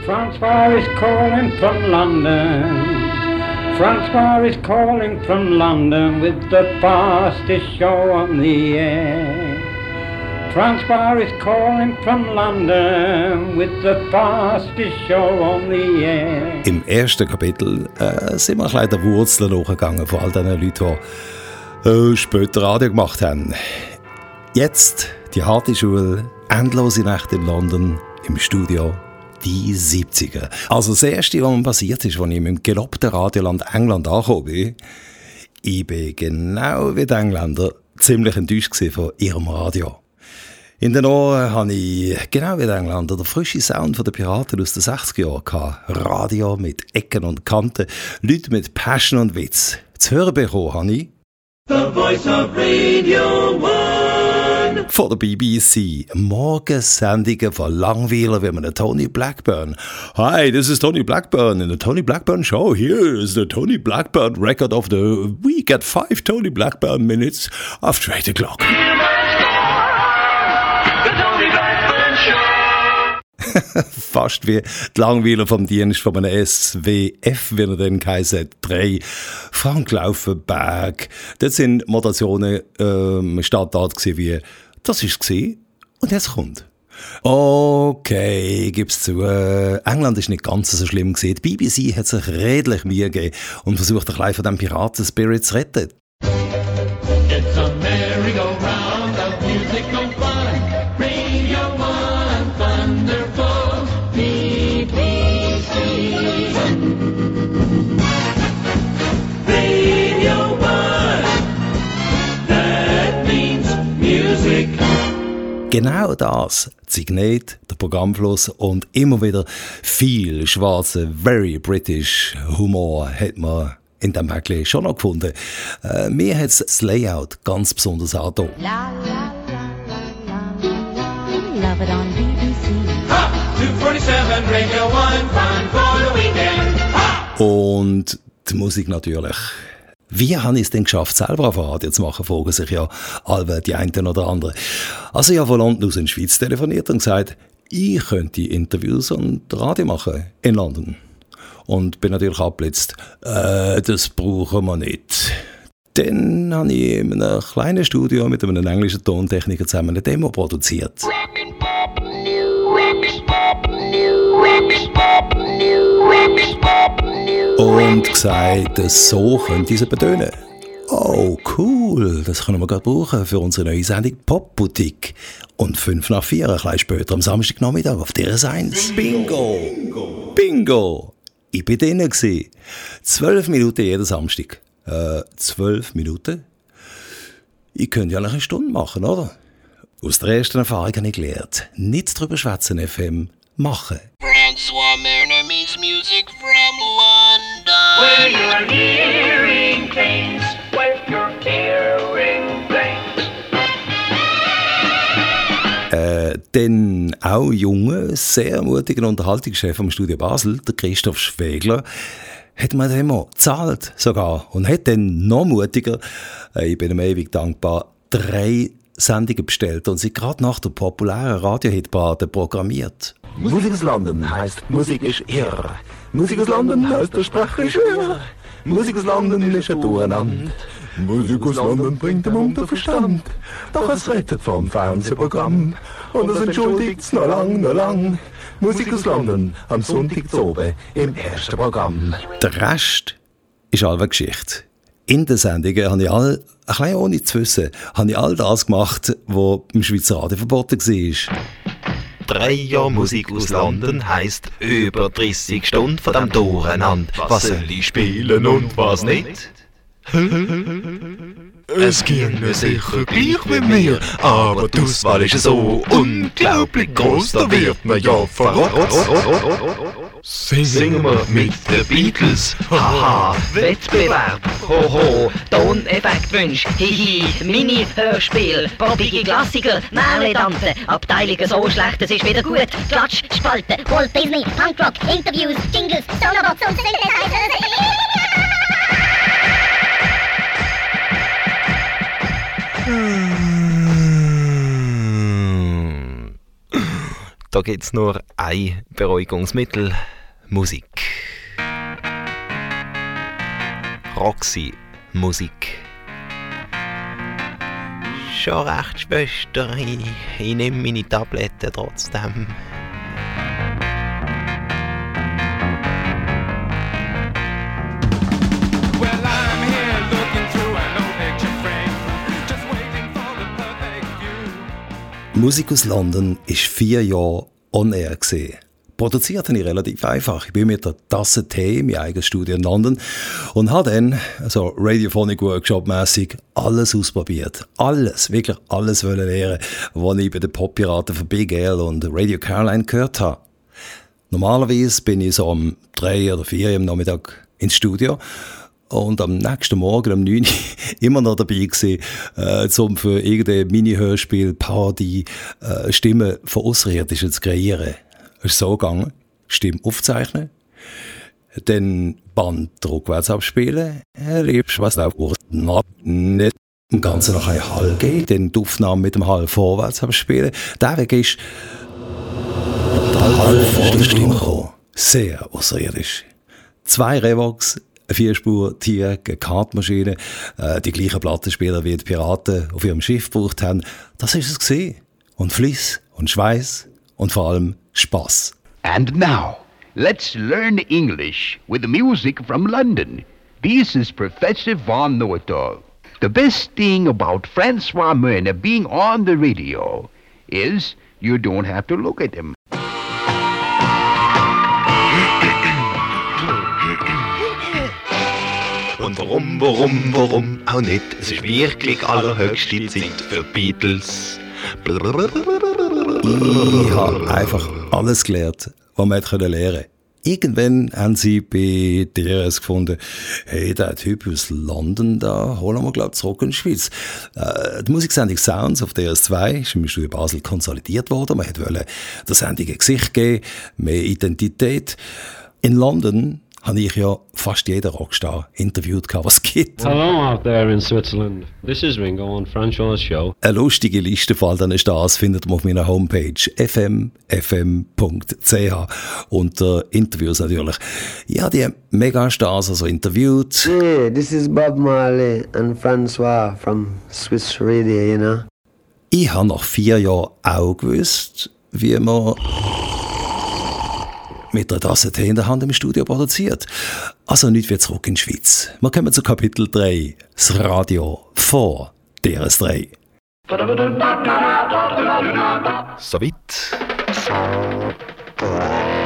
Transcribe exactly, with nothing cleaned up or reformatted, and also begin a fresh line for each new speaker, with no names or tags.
Francois is calling from London. Francois is calling from London with the fastest show on the air. Francois is calling from London with the fastest show on the air.
Im ersten Kapitel äh, sind wir ein bisschen der Wurzeln nachgegangen von all diesen Leuten, die äh, später Radio gemacht haben. Jetzt die harte Schule, endlose Nächte in London, im Studio. Die siebziger. Also das Erste, was mir passiert ist, als ich im gelobten Radioland England angekommen bin, ich bin genau wie die Engländer ziemlich enttäuscht von ihrem Radio. In den Ohren hatte ich, genau wie die Engländer, den frischen Sound der Piraten aus den sechziger Jahren. Radio mit Ecken und Kanten, Leute mit Passion und Witz. Zu hören bekommen habe ich
The Voice of Radio One.
Von der B B C. Morgensendungen von Langweiler wie einem Tony Blackburn. Hi, this is Tony Blackburn in the Tony Blackburn Show. Here is the Tony Blackburn record of the week at five Tony Blackburn minutes after eight o'clock. Fast wie die Langweiler vom Dienst von einem S W F, wie er dann geheißen hat. Drei. Frank Laufenberg. Dort sind Moderationen ähm, Standard gewesen wie «Das ist es und jetzt kommt». Okay, gib's zu. Äh, England ist nicht ganz so schlimm gewesen. Die B B C hat sich redlich Mühe gegeben und versucht ein bisschen von dem Piraten-Spirit zu retten.
It's a merry-go-round of music no fun. Radio One, wonderful B B C. Radio One, that means music.
Genau das, die Signet, der Programmfluss und immer wieder viel schwarzer, very British Humor hat man in diesem Päckchen schon noch gefunden. Äh, mir hat das Layout ganz besonders angetan.
La la la la la, love it on B B C.
Ha! two forty-seven Radio One, fun for the weekend. Ha!
Und die Musik natürlich. Wie habe ich es denn geschafft, selber auf Radio zu machen, fragen sich ja alle die einen oder anderen. Also ich habe von London aus in die Schweiz telefoniert und gesagt, ich könnte Interviews und Radio machen in London. Und bin natürlich abgeblitzt, äh, das brauchen wir nicht. Dann habe ich in einem kleinen Studio mit einem englischen Tontechniker zusammen eine Demo produziert. Und gesagt, so könnte ich sie betönen. Oh, cool, das können wir gerade brauchen für unsere neue Sendung Pop-Boutique. Und fünf nach vier, ein bisschen später am Samstagnachmittag auf D R S eins. Bingo! Bingo! Ich war drinnen. Zwölf Minuten jeden Samstag. Äh, zwölf Minuten? Ich könnte ja noch eine Stunde machen, oder? Aus der ersten Erfahrung habe ich gelernt, nicht drüber schwätzen F M, machen.
Francois Mariner means music from London.
Where you're hearing things, where you're hearing things.
Äh, dann auch junger, sehr mutiger Unterhaltungschef am Studio Basel, der Christoph Schwegler, hat mir immer gezahlt sogar und hat dann noch mutiger, äh, ich bin ihm ewig dankbar, drei Sendungen bestellt und sie gerade nach der populären Radiohitparade programmiert.
Musik aus London heißt Musik ist irr. Musik aus London heißt der Sprecher ist irr. Musik aus London ist ein Durcheinander. Musik aus London bringt dem unter Verstand. Doch es rettet vom Fernsehprogramm. Und es entschuldigt's noch lang, noch lang. Musik aus London am Sonntag zu oben im ersten Programm.
Der Rest ist alle Geschichte. In den Sendungen habe ich all, ein bisschen ohne zu wissen, habe ich all das gemacht, was im Schweizer Radio verboten war.
Drei Jahre Musik aus London heisst über dreissig Stunden von dem Durcheinander. Was soll ich spielen und was nicht? Es ging mir sicher gleich mit mir, aber die Auswahl ist so unglaublich groß, da wird man ja verrückt. Singen wir mit den Beatles, haha,
Wettbewerb, hoho, Toneffektwünsch, hihi, Mini-Hörspiel, poppige Klassiker, Märle-Tante, Abteilungen so schlecht, es ist wieder gut, Klatsch, Spalte,
Walt Disney, Punkrock, Interviews, Jingles, Solarbox und Synthesizer.
Da gibt es nur ein Beruhigungsmittel: Musik. Roxy Musik. Schon recht, Schwester, ich, ich nehme meine Tabletten trotzdem.
Musik aus London war vier Jahre on air gewesen. Produziert habe ich relativ einfach. Ich bin mit der Tasse Tee in mein eigenes Studio in London und habe dann, also Radiophonic Workshop-mässig, alles ausprobiert. Alles, wirklich alles wollen lernen, was ich bei den Pop-Piraten von Big L und Radio Caroline gehört habe. Normalerweise bin ich so um drei oder vier am Nachmittag ins Studio und am nächsten Morgen, um neun Uhr, immer noch dabei gewesen, äh, um für irgendein Mini-Hörspiel, Party, äh, Stimmen von Außerirdischen zu kreieren. Es ist so gegangen: Stimme aufzeichnen, dann Band rückwärts abspielen, liebst was auf nicht im Ganzen noch ein Hall geben, dann die Aufnahme mit dem Hall vorwärts abspielen. Der Weg ist der Hall vor der Stimme gekommen. Sehr außerirdisch. Zwei Revox, eine Vierspur, Tier, eine Kartmaschine, äh, die gleichen Plattenspieler wie die Piraten auf ihrem Schiff gebraucht haben. Das ist es gewesen. Und Fliss und Schweiß und vor allem Spaß.
And now, let's learn English with music from London. This is Professor Von Noto. The best thing about Francois Mörner being on the radio is you don't have to look at him.
Und warum, warum, warum auch nicht? Es ist wirklich allerhöchste Zeit für Beatles.
Ich habe einfach alles gelernt, was man hätte lernen können. Irgendwann haben sie bei D R S gefunden, hey, der Typ aus London, da holen wir, glaube ich, zurück in die Schweiz. Äh, die Musiksendung Sounds auf D R S zwei ist im Studio Basel konsolidiert worden. Man wollte der Sendung ein Gesicht geben, mehr Identität. In London habe ich ja fast jeden Rockstar interviewt, was es gibt.
Hello out there in Switzerland. This is Ringo on Francois' Show.
Eine lustige Liste von all diesen Stars findet man auf meiner Homepage f m f m punkt c h unter Interviews natürlich. Ich habe die Megastars also interviewt.
Yeah, this is Bob Marley and Francois from Swiss Radio, you know.
Ich habe nach vier Jahren auch gewusst, wie man mit einer Tasse Tee in der Hand im Studio produziert. Also nicht wie zurück in die Schweiz. Wir kommen zu Kapitel drei, das Radio vor D R S drei.
Soweit.